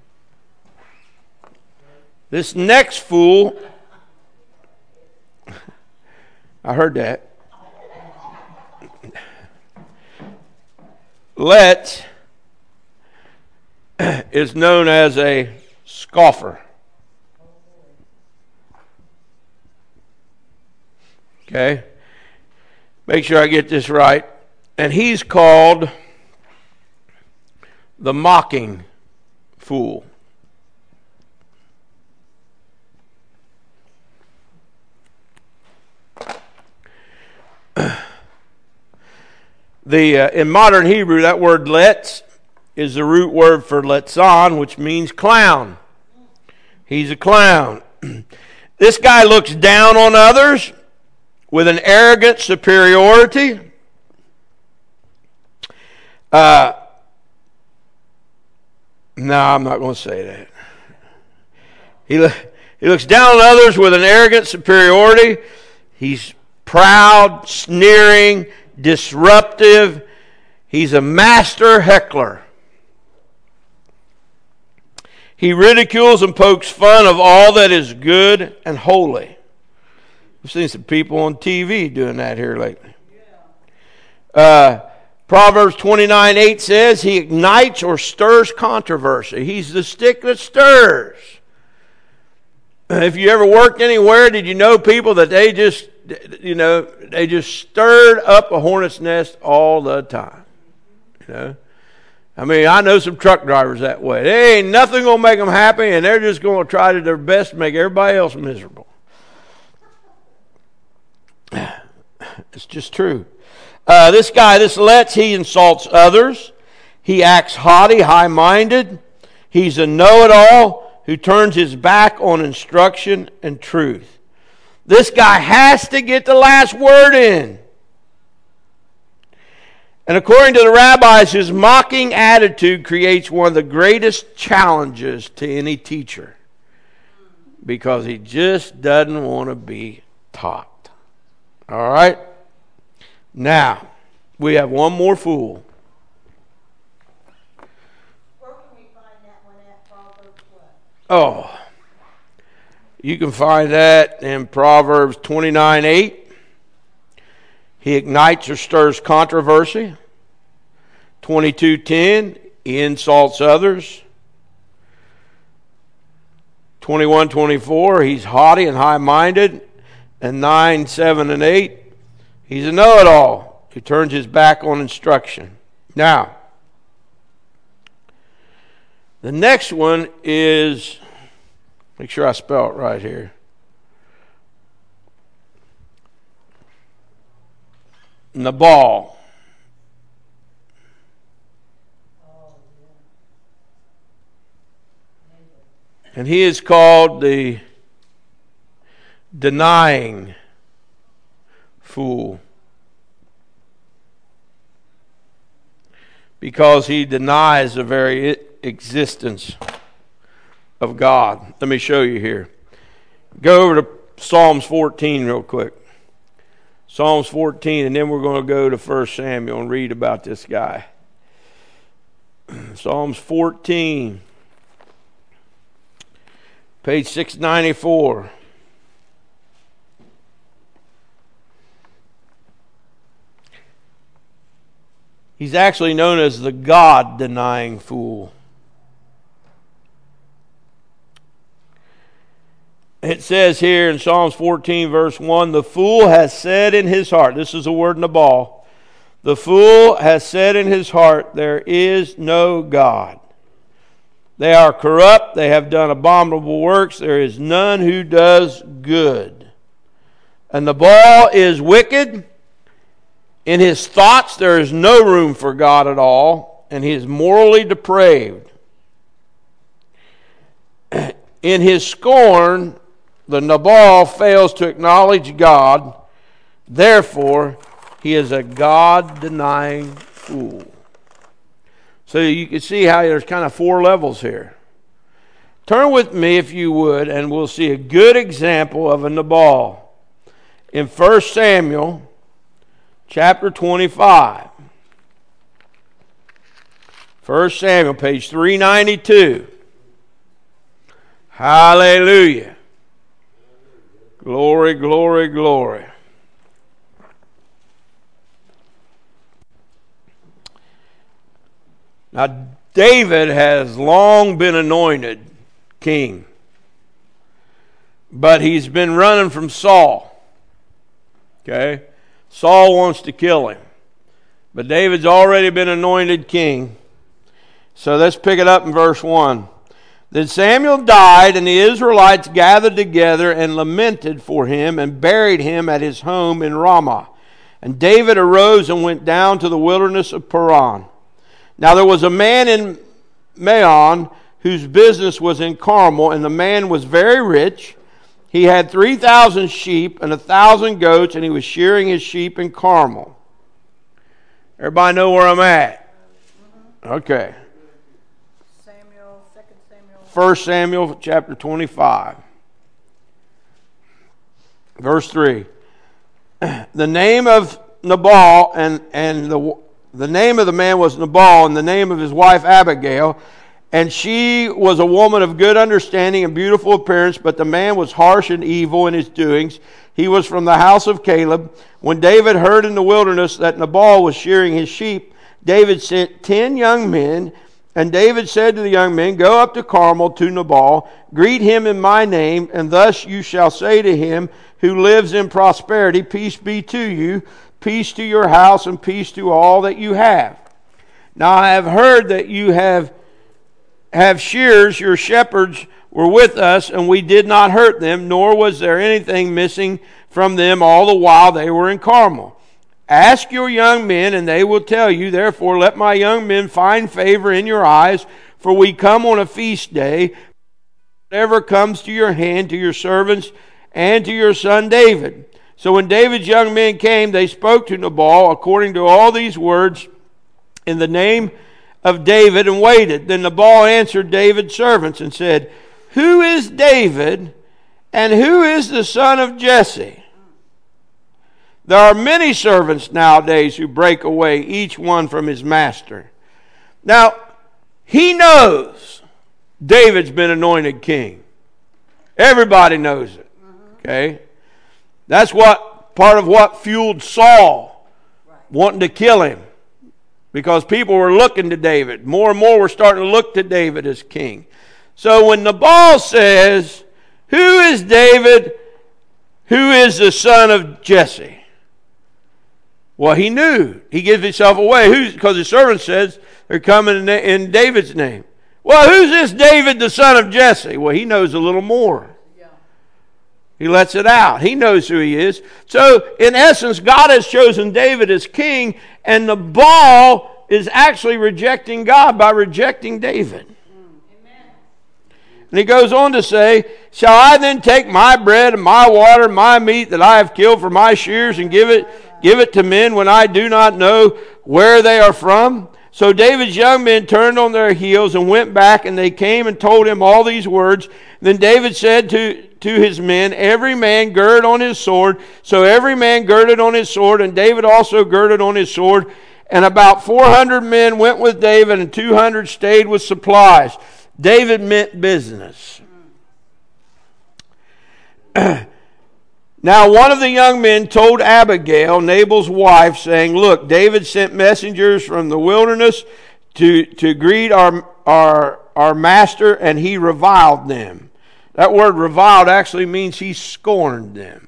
This next fool, I heard that. Let is known as a scoffer. Okay? Make sure I get this right. And he's called the mocking fool. The uh, in modern Hebrew, that word letz is the root word for letzan, which means clown. He's a clown. This guy looks down on others with an arrogant superiority. Uh, no, I'm not going to say that. He, lo- he looks down on others with an arrogant superiority. He's proud, sneering, disruptive. He's a master heckler. He ridicules and pokes fun of all that is good and holy. I've seen some people on T V doing that here lately. Uh, Proverbs twenty-nine eight says he ignites or stirs controversy. He's the stick that stirs. If you ever worked anywhere, did you know people that they just, you know, they just stirred up a hornet's nest all the time? You know? I mean, I know some truck drivers that way. They ain't nothing going to make them happy, and they're just going to try to their best to make everybody else miserable. It's just true. Uh, this guy, this Letz, he insults others. He acts haughty, high-minded. He's a know-it-all who turns his back on instruction and truth. This guy has to get the last word in. And according to the rabbis, his mocking attitude creates one of the greatest challenges to any teacher, because he just doesn't want to be taught. All right? Now, we have one more fool. Where can we find that one at Proverbs what? Oh, you can find that in Proverbs twenty-nine eight. He ignites or stirs controversy. twenty-two ten, he insults others. twenty-one twenty-four, he's haughty and high-minded. And nine, seven, and eight, he's a know-it-all who turns his back on instruction. Now, the next one is, make sure I spell it right here. Nabal. And he is called the denying fool, because he denies the very existence of God. Let me show you here. Go over to Psalms fourteen real quick. Psalms fourteen, and then we're going to go to First Samuel and read about this guy. Psalms fourteen, page six ninety-four. He's actually known as the God-denying fool. It says here in Psalms fourteen, verse one, the fool has said in his heart, this is the word Nabal, the fool has said in his heart, there is no God. They are corrupt, they have done abominable works, there is none who does good. And Nabal is wicked. In his thoughts, there is no room for God at all. and he is morally depraved. In his scorn, the Nabal fails to acknowledge God. Therefore, he is a God-denying fool. So you can see how there's kind of four levels here. Turn with me, if you would, and we'll see a good example of a Nabal in First Samuel chapter twenty-five. First Samuel, page three ninety-two. Hallelujah. Glory, glory, glory. Now, David has long been anointed king, but he's been running from Saul. Okay? Saul wants to kill him, but David's already been anointed king. So let's pick it up in verse one. Then Samuel died, and the Israelites gathered together and lamented for him and buried him at his home in Ramah. And David arose and went down to the wilderness of Paran. Now there was a man in Maon whose business was in Carmel, and the man was very rich. He had three thousand sheep and a thousand goats, and he was shearing his sheep in Carmel. Everybody know where I'm at? Okay. Samuel, Second Samuel. First Samuel chapter twenty-five. Verse three. The name of Nabal and, and the, the name of the man was Nabal, and the name of his wife Abigail. And she was a woman of good understanding and beautiful appearance, but the man was harsh and evil in his doings. He was from the house of Caleb. When David heard in the wilderness that Nabal was shearing his sheep, David sent ten young men. And David said to the young men, Go up to Carmel to Nabal, greet him in my name, and thus you shall say to him who lives in prosperity, Peace be to you, peace to your house, and peace to all that you have. Now I have heard that you have have shears, your shepherds were with us, and we did not hurt them, nor was there anything missing from them all the while they were in Carmel. Ask your young men, and they will tell you. Therefore, let my young men find favor in your eyes, for we come on a feast day. Whatever comes to your hand, to your servants, and to your son David. So when David's young men came, they spoke to Nabal according to all these words in the name of David, and waited. Then Nabal answered David's servants and said, Who is David, and who is the son of Jesse? There are many servants nowadays who break away, each one from his master. Now, he knows David's been anointed king. Everybody knows it. Okay? That's what part of what fueled Saul wanting to kill him. Because people were looking to David. More and more were starting to look to David as king. So when Nabal says, Who is David? Who is the son of Jesse? Well, he knew. He gives himself away. Who's, because the servant says they're coming in, in David's name. Well, who's this David, the son of Jesse? Well, he knows a little more. Yeah. He lets it out. He knows who he is. So, in essence, God has chosen David as king, and Nabal is actually rejecting God by rejecting David. Amen. And he goes on to say, Shall I then take my bread and my water and my meat that I have killed for my shears and give it Give it to men when I do not know where they are from? So David's young men turned on their heels and went back, and they came and told him all these words. Then David said to, to his men, Every man gird on his sword. So every man girded on his sword, and David also girded on his sword. And about four hundred men went with David, and two hundred stayed with supplies. David meant business. Now one of the young men told Abigail, Nabal's wife, saying, Look, David sent messengers from the wilderness to, to greet our, our, our master, and he reviled them. That word reviled actually means he scorned them.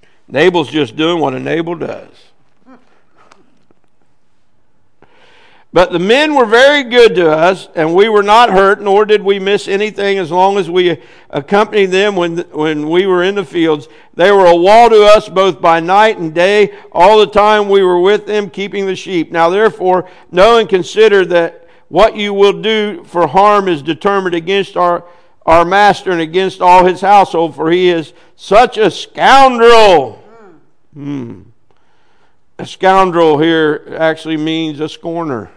Nabal's just doing what a Nabal does. But the men were very good to us, and we were not hurt, nor did we miss anything as long as we accompanied them when, when we were in the fields. They were a wall to us both by night and day. All the time we were with them, keeping the sheep. Now therefore, know and consider that what you will do for harm is determined against our, our master and against all his household, for he is such a scoundrel. Hmm. A scoundrel here actually means a scorner.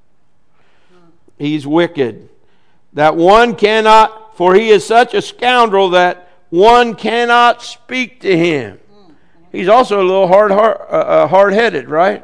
He's wicked. That one cannot, for he is such a scoundrel that one cannot speak to him. He's also a little hard, hard, uh, hard-headed, right?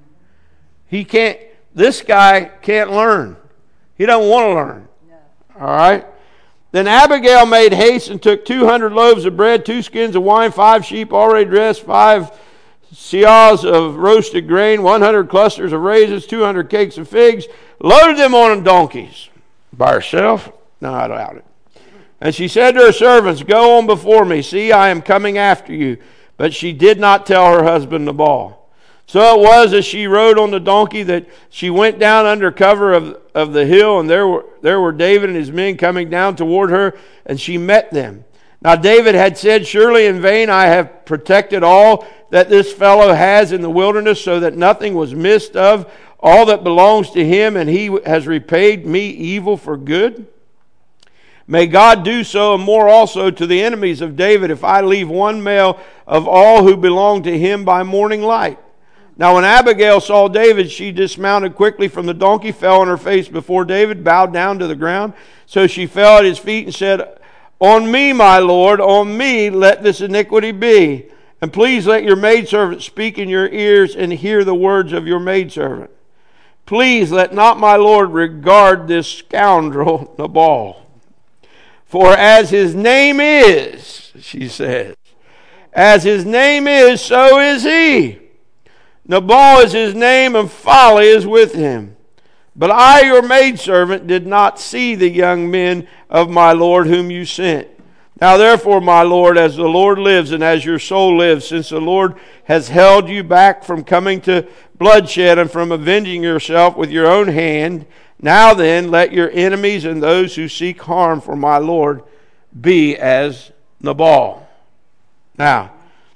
He can't, this guy can't learn. He doesn't want to learn. All right? Then Abigail made haste and took two hundred loaves of bread, two skins of wine, five sheep already dressed, five seahs of roasted grain, one hundred clusters of raisins, two hundred cakes of figs, loaded them on donkeys. By herself? No, I doubt it. And she said to her servants, go on before me. See, I am coming after you. But she did not tell her husband Nabal. So it was as she rode on the donkey that she went down under cover of, of the hill, and there were, there were David and his men coming down toward her, and she met them. Now David had said, surely in vain I have protected all that this fellow has in the wilderness, so that nothing was missed of all that belongs to him, and he has repaid me evil for good. May God do so and more also to the enemies of David, if I leave one male of all who belong to him by morning light. Now when Abigail saw David, she dismounted quickly from the donkey, fell on her face before David, bowed down to the ground. So she fell at his feet and said, on me, my lord, on me let this iniquity be. And please let your maidservant speak in your ears and hear the words of your maidservant. Please let not my lord regard this scoundrel Nabal. For as his name is, she says, as his name is, so is he. Nabal is his name, and folly is with him. But I, your maidservant, did not see the young men of my lord whom you sent. Now therefore, my lord, as the Lord lives and as your soul lives, since the Lord has held you back from coming to bloodshed and from avenging yourself with your own hand, now then let your enemies and those who seek harm for my lord be as Nabal. Now,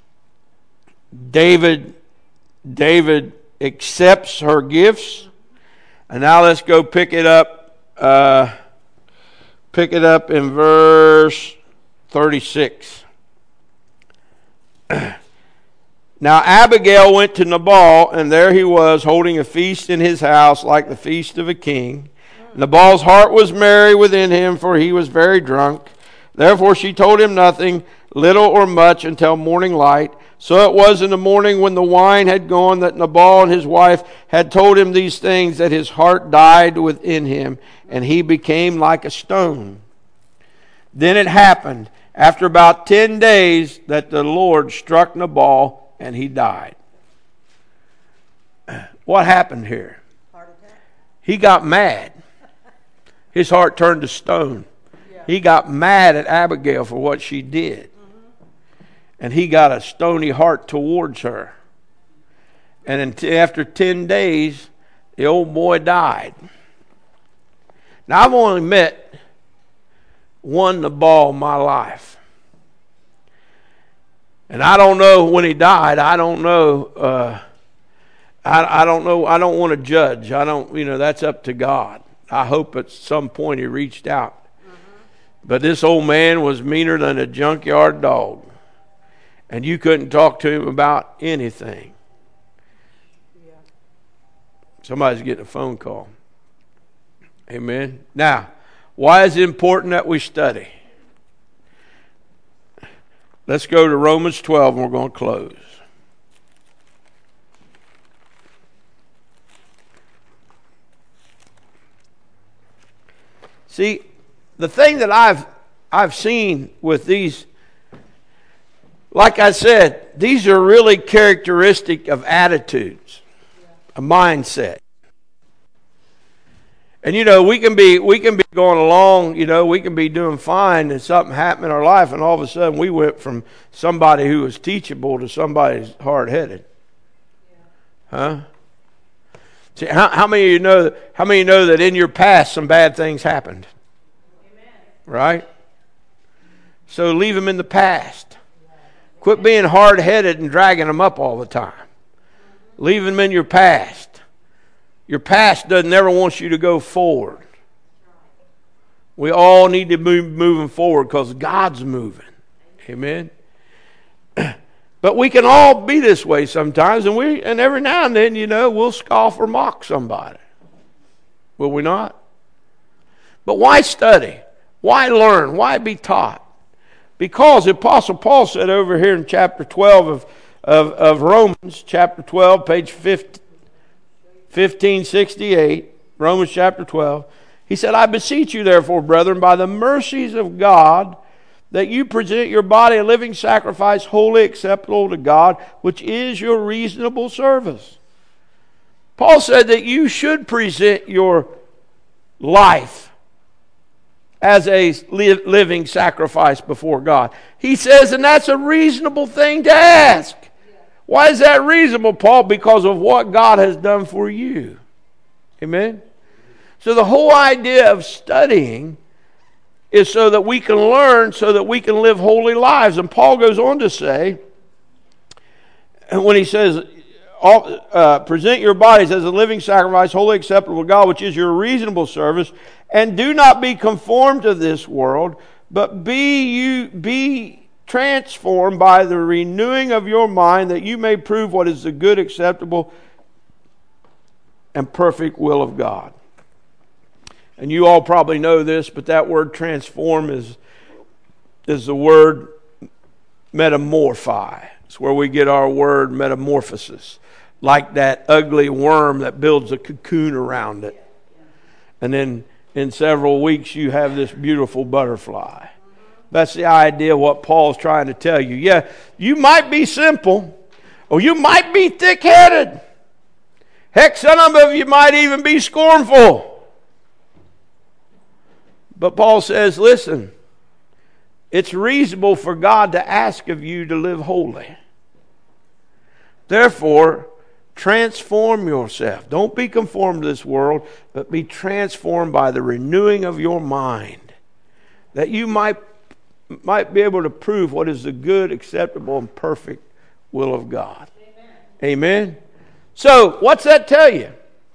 David, David accepts her gifts. And now let's go pick it up. Uh, pick it up in verse thirty-six. Now Abigail went to Nabal, and there he was, holding a feast in his house, like the feast of a king. Nabal's heart was merry within him, for he was very drunk. Therefore she told him nothing, little or much, until morning light. So it was in the morning, when the wine had gone, that Nabal and his wife had told him these things, that his heart died within him, and he became like a stone. Then it happened, after about ten days, that the Lord struck Nabal, and he died. What happened here? Heart attack. He got mad. His heart turned to stone. Yeah. He got mad at Abigail for what she did. And he got a stony heart towards her. And until after ten days, the old boy died. Now, I've only met one Nabal in my life. And I don't know when he died. I don't know. Uh, I, I don't know. I don't want to judge. I don't, you know, that's up to God. I hope at some point he reached out. Mm-hmm. But this old man was meaner than a junkyard dog. And you couldn't talk to him about anything. Yeah. Somebody's getting a phone call. Amen. Now, why is it important that we study? Let's go to Romans twelve, and we're going to close. See, the thing that I've I've seen with these, like I said, these are really characteristic of attitudes, a mindset. And you know, we can be we can be going along, you know, we can be doing fine, and something happened in our life, and all of a sudden we went from somebody who was teachable to somebody who's hard-headed. Huh? See, how, how many of you know? How many of you know that in your past some bad things happened? Amen. Right. So leave them in the past. Quit being hard-headed and dragging them up all the time. Leave them in your past. Your past doesn't ever want you to go forward. We all need to move moving forward because God's moving. Amen. But we can all be this way sometimes, and we and every now and then, you know, we'll scoff or mock somebody. Will we not? But why study? Why learn? Why be taught? Because the Apostle Paul said over here in chapter twelve of, of, of Romans, chapter twelve, page fifteen sixty-eight, Romans chapter twelve, he said, I beseech you therefore, brethren, by the mercies of God, that you present your body a living sacrifice, wholly acceptable to God, which is your reasonable service. Paul said that you should present your life as a li- living sacrifice before God. He says, and that's a reasonable thing to ask. Why is that reasonable, Paul? Because of what God has done for you. Amen? So the whole idea of studying is so that we can learn, so that we can live holy lives. And Paul goes on to say, and when he says, uh, present your bodies as a living sacrifice, wholly acceptable to God, which is your reasonable service, and do not be conformed to this world, but be you be transformed by the renewing of your mind, that you may prove what is the good, acceptable, and perfect will of God. And you all probably know this, but that word transform is, is the word metamorphi. It's where we get our word metamorphosis. Like that ugly worm that builds a cocoon around it. And then in several weeks you have this beautiful butterfly. That's the idea of what Paul's trying to tell you. Yeah, you might be simple, or you might be thick-headed. Heck, some of you might even be scornful. But Paul says, listen, it's reasonable for God to ask of you to live holy. Therefore, transform yourself. Don't be conformed to this world, but be transformed by the renewing of your mind, that you might, might be able to prove what is the good, acceptable, and perfect will of God. Amen? Amen? So, what's that tell you?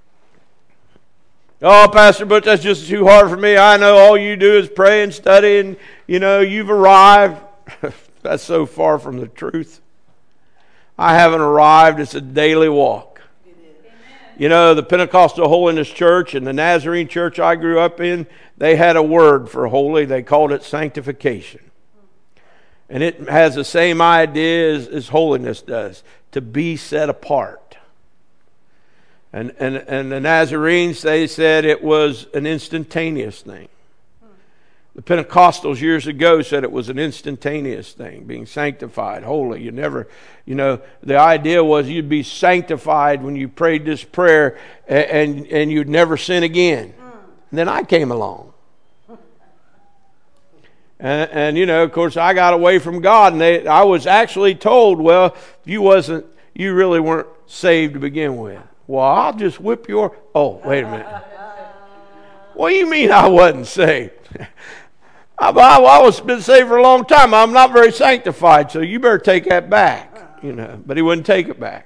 Oh, Pastor, but that's just too hard for me. I know all you do is pray and study and, you know, you've arrived. That's so far from the truth. I haven't arrived. It's a daily walk. You know, the Pentecostal Holiness Church and the Nazarene church I grew up in, they had a word for holy. They called it sanctification. And it has the same idea as, as holiness does, to be set apart. And, and and the Nazarenes, they said it was an instantaneous thing. The Pentecostals years ago said it was an instantaneous thing, being sanctified, holy. You never, you know, the idea was you'd be sanctified when you prayed this prayer and, and, and you'd never sin again. And then I came along. And, and, you know, of course, I got away from God. And they, I was actually told, well, you wasn't, you really weren't saved to begin with. Well, I'll just whip your... Oh, wait a minute. What do you mean I wasn't saved? I, I, I was been saved for a long time. I'm not very sanctified, so you better take that back. You know, but he wouldn't take it back.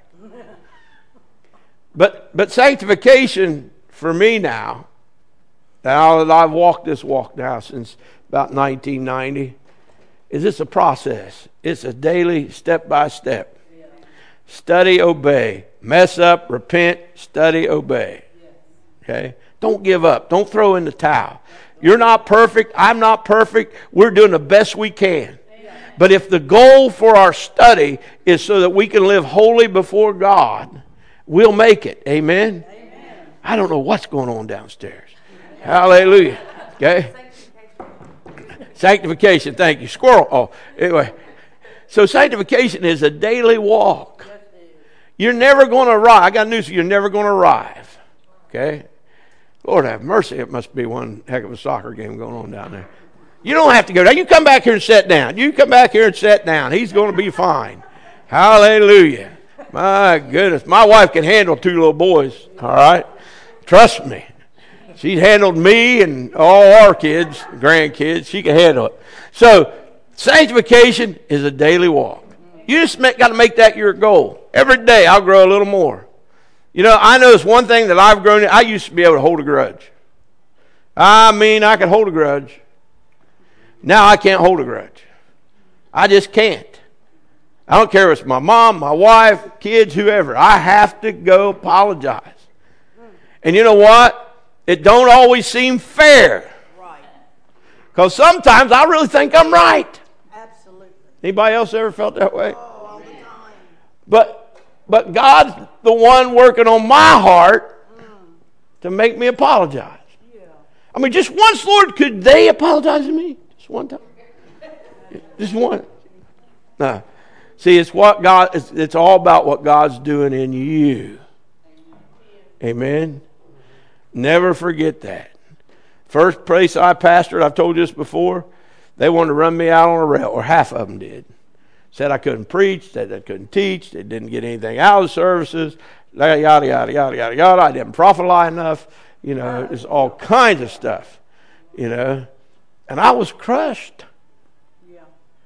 But but sanctification for me now, now that I've walked this walk now since about nineteen ninety, is this a process. It's a daily, step-by-step. Study, obey. Mess up, repent, study, obey. Okay? Don't give up. Don't throw in the towel. You're not perfect. I'm not perfect. We're doing the best we can. But if the goal for our study is so that we can live holy before God, we'll make it. Amen? Amen. I don't know what's going on downstairs. Hallelujah. Okay? Sanctification. Thank you. Squirrel. Oh, anyway. So sanctification is a daily walk. You're never going to arrive. I got news for you. You're never going to arrive. Okay? Lord have mercy. It must be one heck of a soccer game going on down there. You don't have to go down. You come back here and sit down. You come back here and sit down. He's going to be fine. Hallelujah. My goodness. My wife can handle two little boys, all right? Trust me. She's handled me and all our kids, grandkids. She can handle it. So, sanctification is a daily walk. You just got to make that your goal. Every day I'll grow a little more. You know, I know it's one thing that I've grown in. I used to be able to hold a grudge. I mean, I could hold a grudge. Now I can't hold a grudge. I just can't. I don't care if it's my mom, my wife, kids, whoever. I have to go apologize. And you know what? It don't always seem fair. Right. Because sometimes I really think I'm right. Absolutely. Anybody else ever felt that way? Oh, all the time. But but God's the one working on my heart mm. to make me apologize. Yeah. I mean, just once, Lord, could they apologize to me? Just one time. Just one. No. See, it's what God. It's, it's all about what God's doing in you. Amen. Never forget that. First place I pastored, I've told you this before, they wanted to run me out on a rail, or half of them did. Said I couldn't preach, said I couldn't teach, they didn't get anything out of the services, yada, yada, yada, yada, yada. I didn't prophesy enough. You know, there's all kinds of stuff, you know. And I was crushed. Yeah.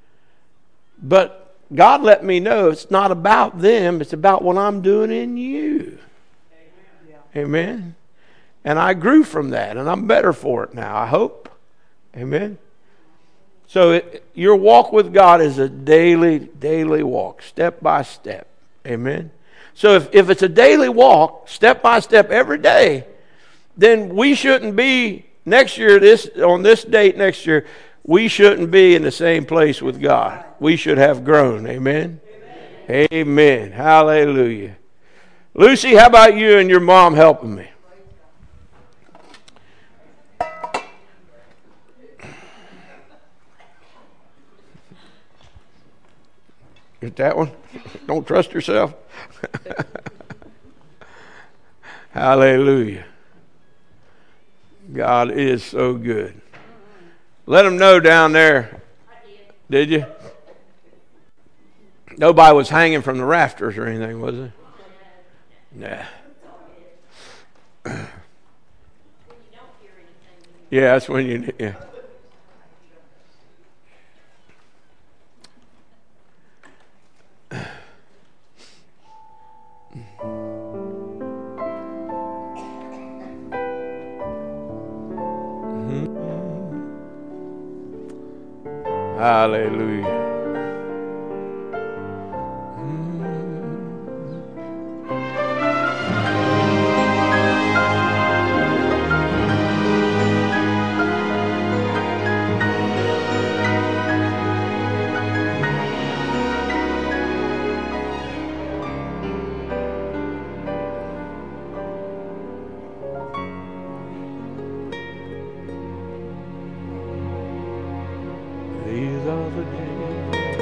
But God let me know it's not about them, it's about what I'm doing in you. Yeah. Amen. And I grew from that, and I'm better for it now, I hope. Amen. So it, your walk with God is a daily, daily walk, step by step. Amen. So if, if it's a daily walk, step by step every day, then we shouldn't be, next year, this on this date next year, we shouldn't be in the same place with God. We should have grown. Amen. Amen. Amen. Hallelujah. Lucy, how about you and your mom helping me? Get that one? Don't trust yourself. Hallelujah. God is so good. Let them know down there. Did you? Nobody was hanging from the rafters or anything, was it? Nah. Yeah, that's when you... Yeah. Hallelujah. These are the days.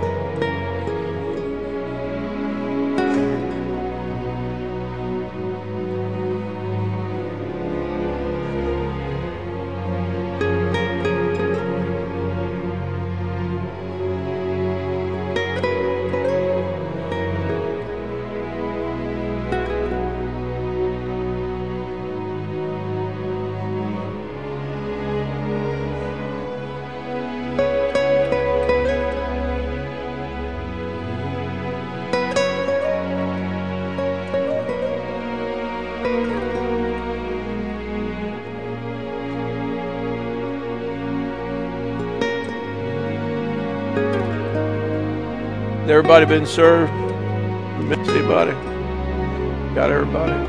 Everybody been served? Missed anybody? Got everybody?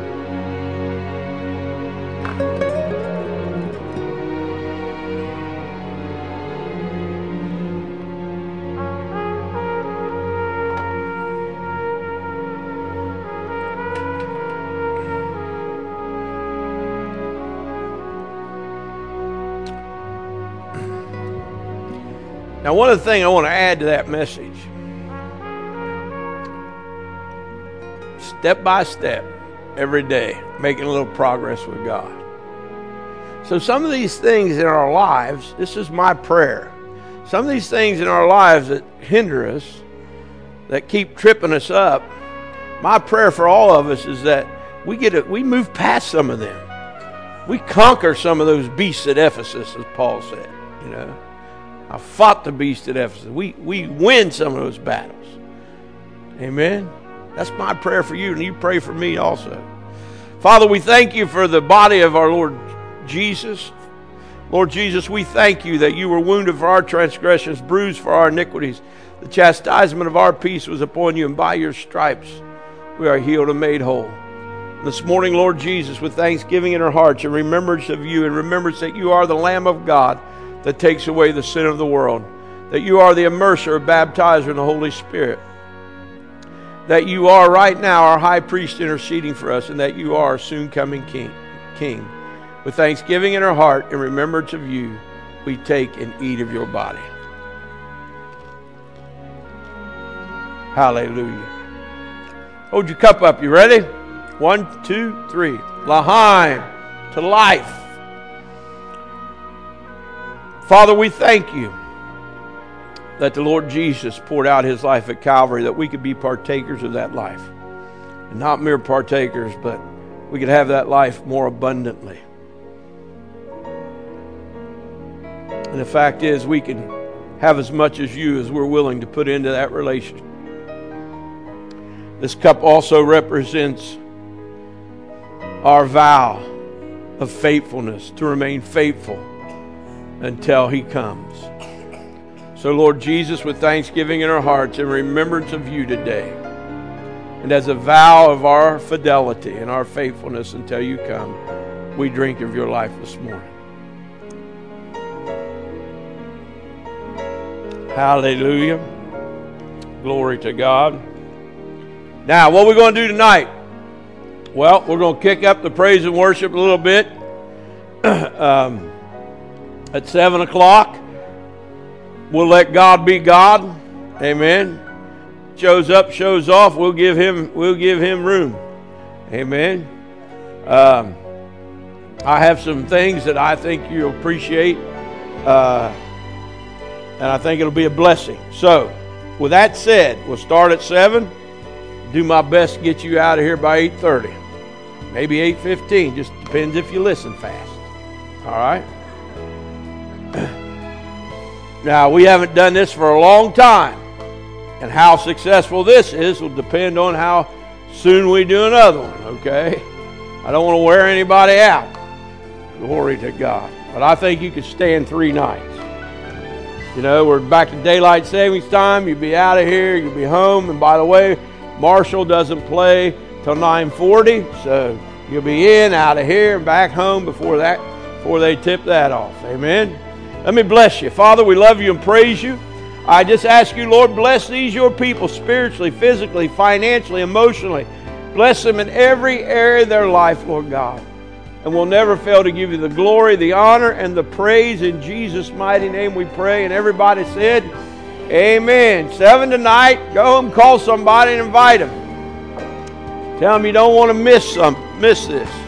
Now, one of the things I want to add to that message, step by step, every day, making a little progress with God. So some of these things in our lives, this is my prayer, some of these things in our lives that hinder us, that keep tripping us up, My prayer for all of us is that we get it, we move past some of them. We conquer some of those beasts at Ephesus, as Paul said. You know, I fought the beast at Ephesus. We we win some of those battles. Amen. That's my prayer for you, and you pray for me also. Father, we thank you for the body of our Lord Jesus. Lord Jesus, we thank you that you were wounded for our transgressions, bruised for our iniquities. The chastisement of our peace was upon you, and by your stripes we are healed and made whole. This morning, Lord Jesus, with thanksgiving in our hearts and remembrance of you, and remembrance that you are the Lamb of God that takes away the sin of the world, that you are the immerser, baptizer in the Holy Spirit, that you are right now our high priest interceding for us, and that you are our soon coming king. king. With thanksgiving in our heart and remembrance of you, we take and eat of your body. Hallelujah. Hold your cup up. You ready? One, two, three. L'chaim, to life. Father, we thank you that the Lord Jesus poured out his life at Calvary, that we could be partakers of that life. And not mere partakers, but we could have that life more abundantly. And the fact is, we can have as much as you as we're willing to put into that relationship. This cup also represents our vow of faithfulness, to remain faithful until he comes. So, Lord Jesus, with thanksgiving in our hearts and remembrance of you today, and as a vow of our fidelity and our faithfulness until you come, we drink of your life this morning. Hallelujah. Glory to God. Now, what are we going to do tonight? Well, we're going to kick up the praise and worship a little bit. um, at seven o'clock, we'll let God be God. Amen. Shows up, shows off. We'll give him. We'll give him room. Amen. Um, I have some things that I think you'll appreciate, uh, and I think it'll be a blessing. So, with that said, we'll start at seven. Do my best to get you out of here by eight thirty. Maybe eight fifteen. Just depends if you listen fast. All right? Now, we haven't done this for a long time. And how successful this is will depend on how soon we do another one, okay? I don't want to wear anybody out. Glory to God. But I think you could stand three nights. You know, we're back to daylight savings time. You'll be out of here. You'll be home. And by the way, Marshall doesn't play till nine forty, so you'll be in, out of here, and back home before that, before they tip that off. Amen. Let me bless you. Father, we love you and praise you. I just ask you, Lord, bless these your people spiritually, physically, financially, emotionally. Bless them in every area of their life, Lord God. And we'll never fail to give you the glory, the honor, and the praise. In Jesus' mighty name we pray. And everybody said, amen. Seven tonight. Go home, call somebody and invite them. Tell them you don't want to miss some, miss this.